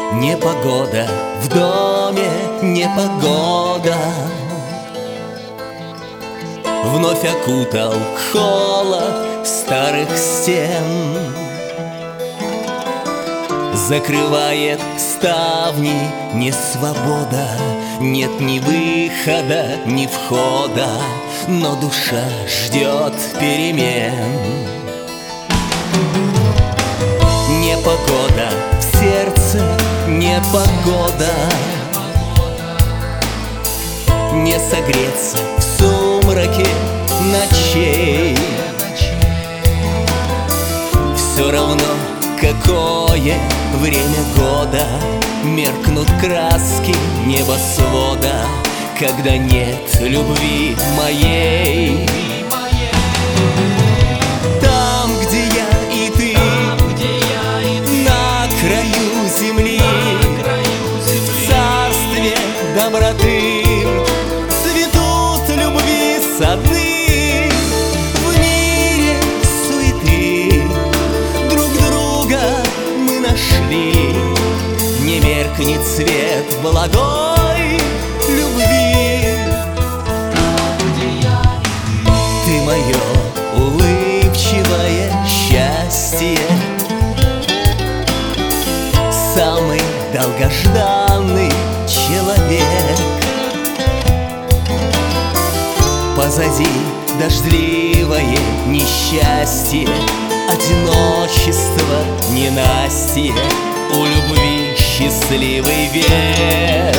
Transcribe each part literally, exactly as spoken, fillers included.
Непогода в доме, непогода. Вновь окутал холод старых стен, закрывает ставни несвобода. Нет ни выхода, ни входа, но душа ждет перемен. Непогода в сердце, непогода. Не согреться в сумраке ночей. Все равно, какое время года, меркнут краски небосвода, когда нет любви моей. Там, где я и ты, на краю земли, в царстве доброты цветут любви сады. В мире суеты друг друга мы нашли. Не меркнет свет благой любви. Ты мое улыбчивое счастье, самый долгожданный человек. Позади дождливое несчастье, одиночество, ненастье, у любви счастливый век.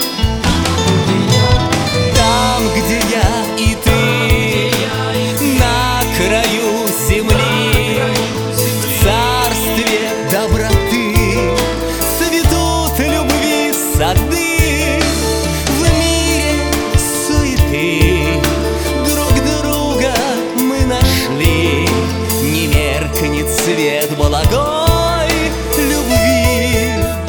Там, где я и ты, на краю земли, в царстве доброты цветут любви сады. В мире суеты друг друга мы нашли. Не меркнет свет благой любви.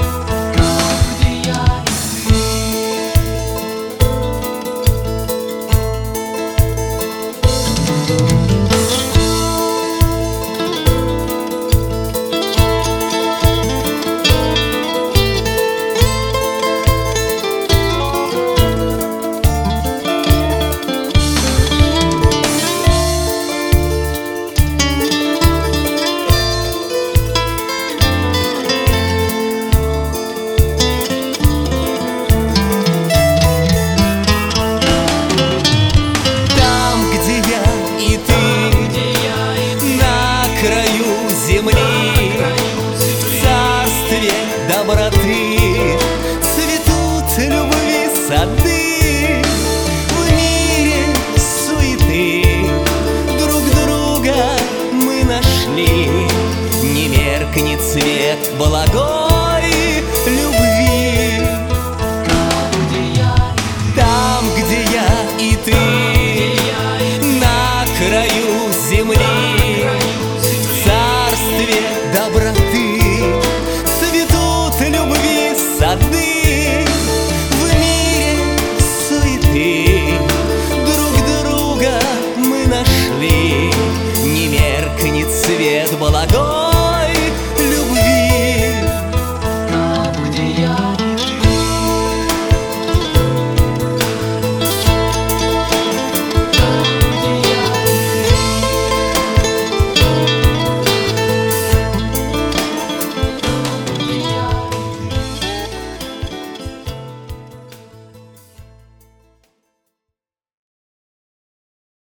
Доброты цветут любви сады. В мире суеты друг друга мы нашли. Не меркнет свет благой